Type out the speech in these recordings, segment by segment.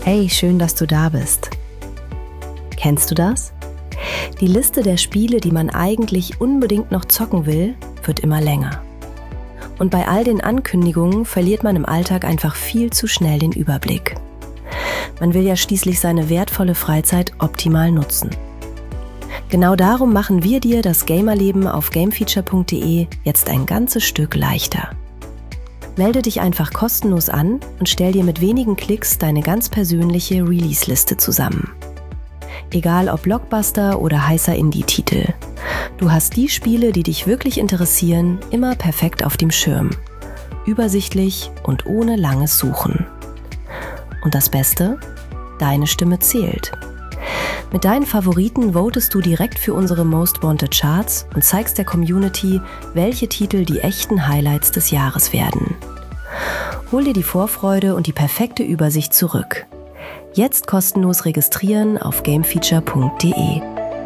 Hey, schön, dass du da bist. Kennst du das? Die Liste der Spiele, die man eigentlich unbedingt noch zocken will, wird immer länger. Und bei all den Ankündigungen verliert man im Alltag einfach viel zu schnell den Überblick. Man will ja schließlich seine wertvolle Freizeit optimal nutzen. Genau darum machen wir dir das Gamerleben auf gamefeature.de jetzt ein ganzes Stück leichter. Melde dich einfach kostenlos an und stell dir mit wenigen Klicks deine ganz persönliche Release-Liste zusammen. Egal ob Blockbuster oder heißer Indie-Titel. Du hast die Spiele, die dich wirklich interessieren, immer perfekt auf dem Schirm. Übersichtlich und ohne langes Suchen. Und das Beste? Deine Stimme zählt. Mit deinen Favoriten votest du direkt für unsere Most Wanted Charts und zeigst der Community, welche Titel die echten Highlights des Jahres werden. Hol dir die Vorfreude und die perfekte Übersicht zurück. Jetzt kostenlos registrieren auf gamefeature.de.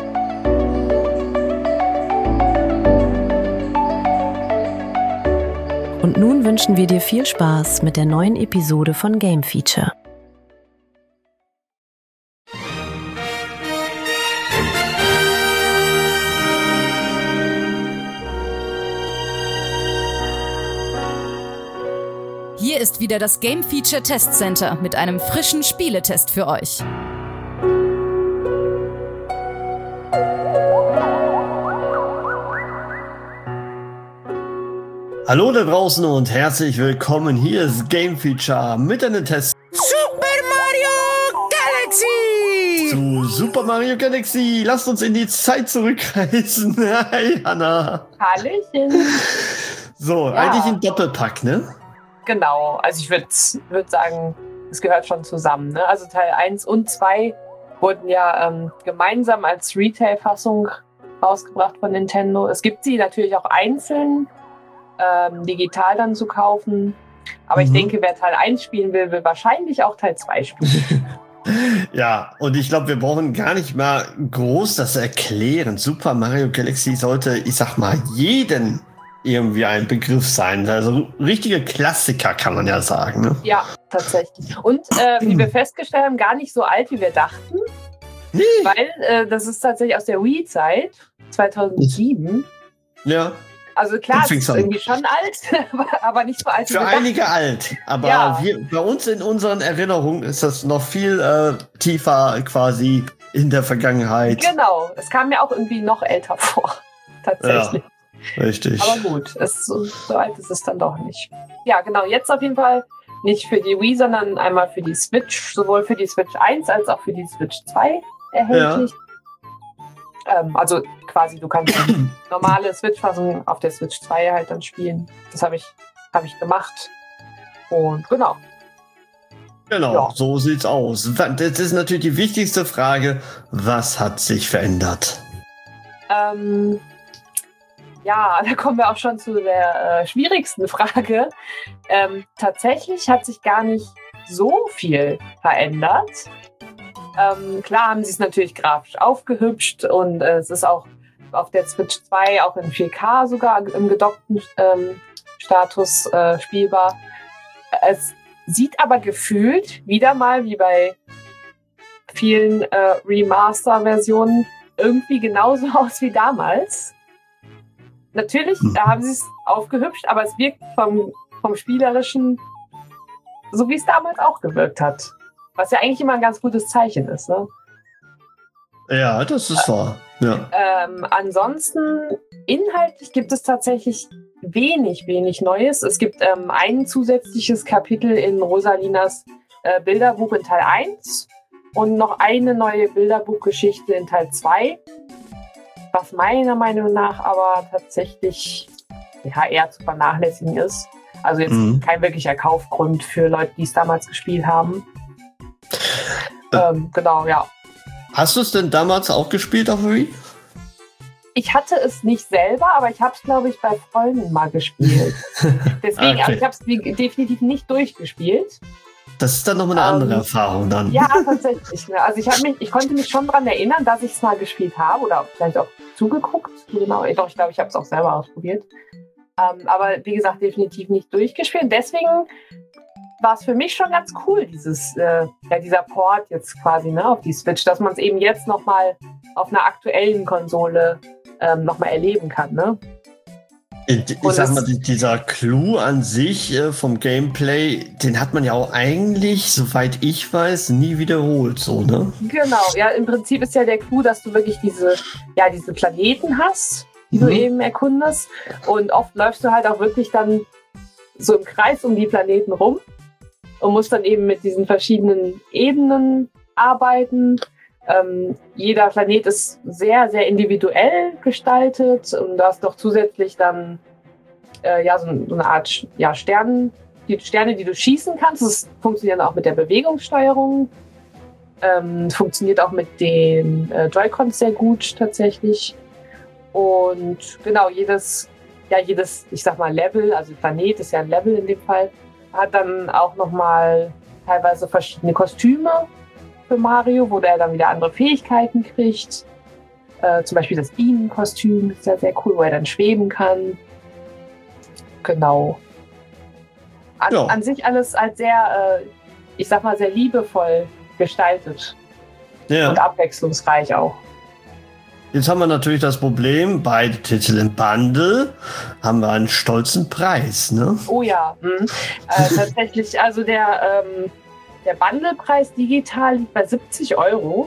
Und nun wünschen wir dir viel Spaß mit der neuen Episode von Game Feature. Hier ist wieder das Game Feature Test Center mit einem frischen Spieletest für euch. Hallo da draußen und herzlich willkommen. Hier ist Game Feature mit einem Test Super Mario Galaxy! zu Super Mario Galaxy. Lasst uns in die Zeit zurückreisen. Hi, Hanna. Hallöchen. So, Ja. eigentlich ein Doppelpack, ne? Genau, also ich würd sagen, es gehört schon zusammen. Ne? Also Teil 1 und 2 wurden ja gemeinsam als Retail-Fassung rausgebracht von Nintendo. Es gibt sie natürlich auch einzeln digital dann zu kaufen. Aber ich denke, wer Teil 1 spielen will, will wahrscheinlich auch Teil 2 spielen. Ja, und ich glaube, wir brauchen gar nicht mal groß das erklären. Super Mario Galaxy sollte, ich sag mal, jeden irgendwie ein Begriff sein. Also richtige Klassiker, kann man ja sagen. Ne? Ja, tatsächlich. Und wie wir festgestellt haben, gar nicht so alt, wie wir dachten. Nee. Weil das ist tatsächlich aus der Wii-Zeit, 2007. Ja. Also klar, es ist an. irgendwie schon alt, aber nicht so alt wie Für wir dachten. einige alt, aber Ja. bei uns in unseren Erinnerungen ist das noch viel tiefer quasi in der Vergangenheit. Genau, es kam mir auch irgendwie noch älter vor, tatsächlich. Ja, richtig. Aber gut, so alt ist es dann doch nicht. Ja, genau, jetzt auf jeden Fall nicht für die Wii, sondern einmal für die Switch, sowohl für die Switch 1 als auch für die Switch 2 erhältlich. Also quasi, du kannst die normale Switch-Fassung auf der Switch 2 halt dann spielen. Das habe ich gemacht. Und genau. Genau, Ja. so sieht's aus. Das ist natürlich die wichtigste Frage. Was hat sich verändert? Ja, da kommen wir auch schon zu der schwierigsten Frage. Tatsächlich hat sich gar nicht so viel verändert. Klar haben sie es natürlich grafisch aufgehübscht und es ist auch auf der Switch 2 auch in 4K sogar im gedockten Status spielbar. Es sieht aber gefühlt wieder mal wie bei vielen Remaster-Versionen irgendwie genauso aus wie damals. Natürlich, da haben sie es aufgehübscht, aber es wirkt vom Spielerischen so, wie es damals auch gewirkt hat. Was ja eigentlich immer ein ganz gutes Zeichen ist. Ne? Ja, das ist wahr. Ja. Ansonsten, inhaltlich gibt es tatsächlich wenig Neues. Es gibt ein zusätzliches Kapitel in Rosalinas Bilderbuch in Teil 1 und noch eine neue Bilderbuchgeschichte in Teil 2. Was meiner Meinung nach aber tatsächlich eher zu vernachlässigen ist. Also jetzt kein wirklicher Kaufgrund für Leute, die es damals gespielt haben. Genau, ja. Hast du es denn damals auch gespielt auf Wii? Ich hatte es nicht selber, aber ich habe es, glaube ich, bei Freunden mal gespielt. Deswegen, Okay. also ich habe es definitiv nicht durchgespielt. Das ist dann nochmal eine andere Erfahrung dann. Ja, tatsächlich. Ne? Also ich konnte mich schon daran erinnern, dass ich es mal gespielt habe oder vielleicht auch zugeguckt. Genau, doch, ich glaube, ich habe es auch selber ausprobiert. Aber wie gesagt, definitiv nicht durchgespielt. Deswegen war es für mich schon ganz cool, dieser Port jetzt quasi, ne, auf die Switch, dass man es eben jetzt nochmal auf einer aktuellen Konsole nochmal erleben kann, ne? Ich sag mal, dieser Clou an sich vom Gameplay, den hat man ja auch eigentlich, soweit ich weiß, nie wiederholt, so, ne? Genau, ja, im Prinzip ist ja der Clou, dass du wirklich diese Planeten hast, die du eben erkundest. Und oft läufst du halt auch wirklich dann so im Kreis um die Planeten rum und musst dann eben mit diesen verschiedenen Ebenen arbeiten. Jeder Planet ist sehr, sehr individuell gestaltet und du hast doch zusätzlich dann so eine Art Sterne, die du schießen kannst. Das funktioniert auch mit der Bewegungssteuerung. Funktioniert auch mit den Joy-Cons sehr gut tatsächlich. Und genau, jedes, ich sag mal, Level, also Planet ist ja ein Level in dem Fall, hat dann auch nochmal teilweise verschiedene Kostüme für Mario, wo der dann wieder andere Fähigkeiten kriegt. Zum Beispiel das Bienenkostüm ist ja sehr cool, wo er dann schweben kann. Genau. An sich alles als sehr, ich sag mal, sehr liebevoll gestaltet. Ja. Und abwechslungsreich auch. Jetzt haben wir natürlich das Problem, beide Titel im Bundle haben wir einen stolzen Preis, ne? Oh ja, tatsächlich, also der Bundlepreis digital liegt bei 70 €.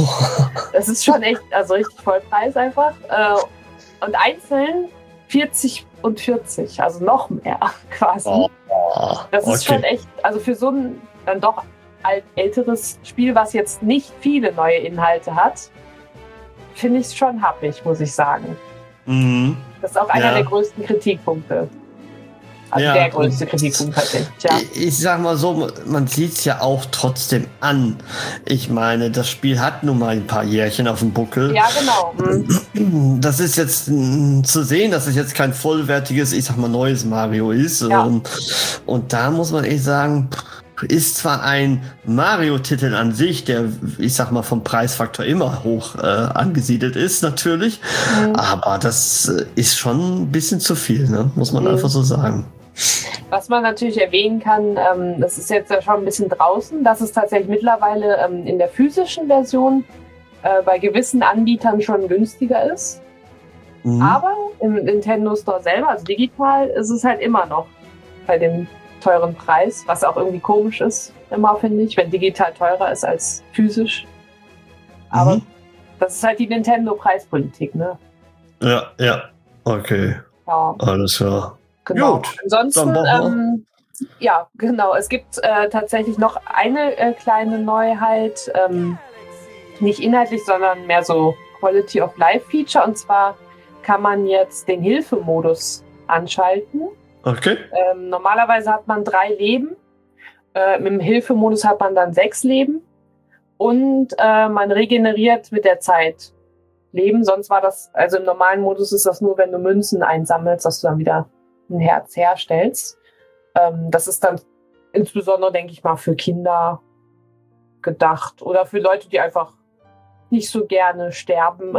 Das ist schon echt, also richtig Vollpreis einfach. Und einzeln 40 und 40, also noch mehr quasi. Das ist schon echt, also für so ein dann doch älteres Spiel, was jetzt nicht viele neue Inhalte hat, finde ich es schon happig, muss ich sagen. Mhm. Das ist auch einer der größten Kritikpunkte. Also der größte Kritikpunkt tatsächlich, ja. Ich sag mal so, man sieht es ja auch trotzdem an. Ich meine, das Spiel hat nun mal ein paar Jährchen auf dem Buckel. Ja, genau. Mhm. Das ist jetzt zu sehen, dass es jetzt kein vollwertiges, ich sag mal, neues Mario ist. Ja. Und da muss man echt sagen, ist zwar ein Mario-Titel an sich, der, ich sag mal, vom Preisfaktor immer hoch angesiedelt ist, natürlich. Aber das ist schon ein bisschen zu viel, ne? Muss man einfach so sagen. Was man natürlich erwähnen kann, das ist jetzt ja schon ein bisschen draußen, dass es tatsächlich mittlerweile in der physischen Version bei gewissen Anbietern schon günstiger ist. Aber im Nintendo Store selber, also digital, ist es halt immer noch bei dem teuren Preis, was auch irgendwie komisch ist, immer finde ich, wenn digital teurer ist als physisch. Aber das ist halt die Nintendo-Preispolitik, ne? Ja, okay. Ja. Alles klar. Genau. Gut. Ansonsten, genau. Es gibt tatsächlich noch eine kleine Neuheit, nicht inhaltlich, sondern mehr so Quality of Life Feature. Und zwar kann man jetzt den Hilfemodus anschalten. Okay. Normalerweise hat man 3 Leben. Mit dem Hilfemodus hat man dann 6 Leben. Und man regeneriert mit der Zeit Leben. Sonst war das, also im normalen Modus ist das nur, wenn du Münzen einsammelst, dass du dann wieder ein Herz herstellst. Das ist dann insbesondere, denke ich mal, für Kinder gedacht. Oder für Leute, die einfach nicht so gerne sterben.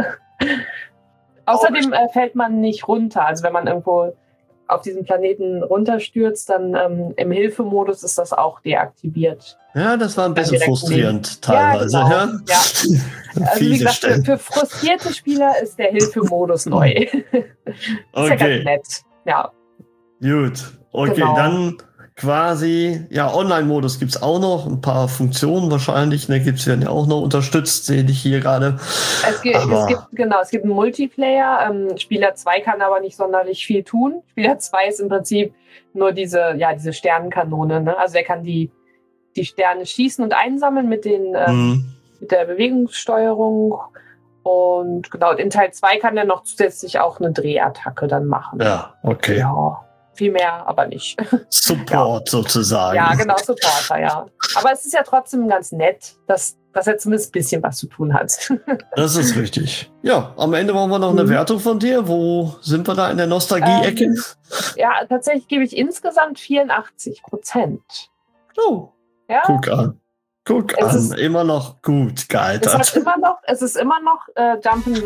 Außerdem fällt man nicht runter. Also wenn man irgendwo auf diesen Planeten runterstürzt, dann im Hilfemodus ist das auch deaktiviert. Ja, das war ein bisschen frustrierend teilweise. Ja, genau. Ja. Also wie gesagt, für frustrierte Spieler ist der Hilfemodus neu. Ist ja ganz nett. Ja. Gut. Okay, genau. Dann quasi, Online-Modus gibt es auch noch, ein paar Funktionen wahrscheinlich, ne, werden ja auch noch unterstützt, sehe ich hier gerade. Es gibt einen Multiplayer, Spieler 2 kann aber nicht sonderlich viel tun. Spieler 2 ist im Prinzip nur diese Sternenkanone, ne? Also er kann die Sterne schießen und einsammeln mit der Bewegungssteuerung. Und genau, in Teil 2 kann er noch zusätzlich auch eine Drehattacke dann machen. Ja, okay. Ja. Viel mehr, aber nicht. Support sozusagen. Ja, genau, Supporter, ja. Aber es ist ja trotzdem ganz nett, dass er zumindest ein bisschen was zu tun hat. Das ist richtig. Ja, am Ende brauchen wir noch eine Wertung von dir. Wo sind wir da in der Nostalgie-Ecke? Ja, tatsächlich gebe ich insgesamt 84%. Oh, ja? Guck an. Ist immer noch gut gealtert. Es ist immer noch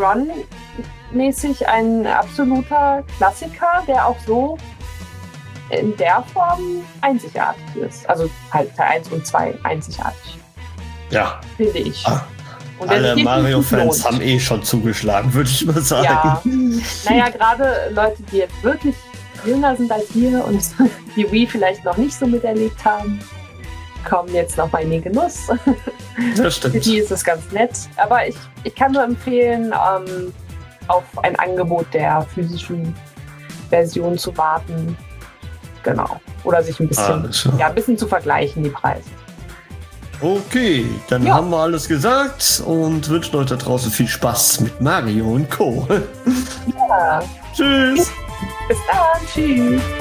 Jump'n'Run mäßig ein absoluter Klassiker, der auch so in der Form einzigartig ist. Also halt Teil 1 und 2 einzigartig. Ja. Finde ich. Und alle Mario-Fans haben schon zugeschlagen, würde ich mal sagen. Ja. Naja, gerade Leute, die jetzt wirklich jünger sind als wir und die Wii vielleicht noch nicht so miterlebt haben, kommen jetzt noch mal in den Genuss. Das stimmt. Für die ist es ganz nett. Aber ich kann nur empfehlen, auf ein Angebot der physischen Version zu warten. Genau. Oder sich ein bisschen zu vergleichen, die Preise. Okay, dann haben wir alles gesagt und wünschen euch da draußen viel Spaß mit Mario und Co. Ja. Tschüss. Bis dann. Tschüss.